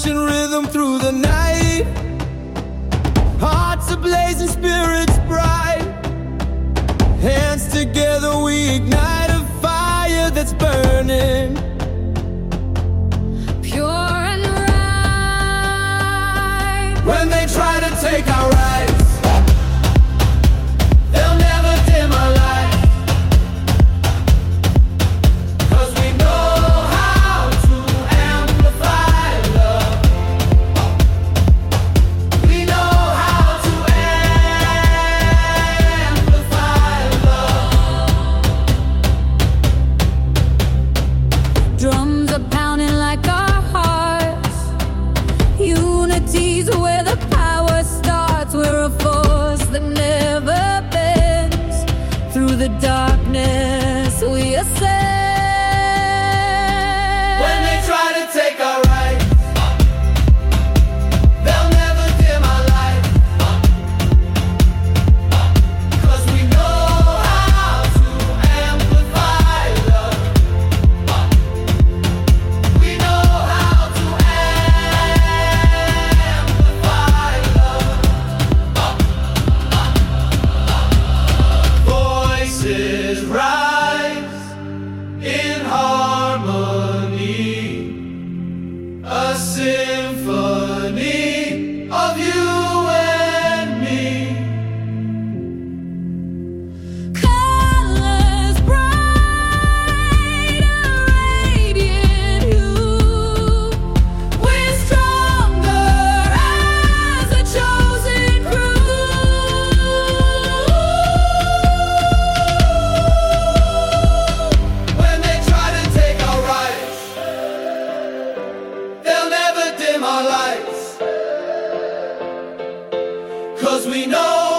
marching rhythm through the night. Hearts ablaze and spirits bright. Hands together we ignite a fire that's burning. Pure and right. When they try to take our rights, they'll never dim our light. 'Cause we know how to amplify love. We know how to amplify love. Drums are pounding like our hearts. Unity's where the power starts. We're a force that never bends. Through the darkness we ascend. When they try to take our rights, they'll never dim our light. 'Cause we know how to amplify love. We know how to amplify love. Voices rise in harmony, a symphony of you and me. Colors bright, a radiant hue. We're stronger as a chosen crew. When they try to take our rights, they'll never dim our lights. 'Cause we know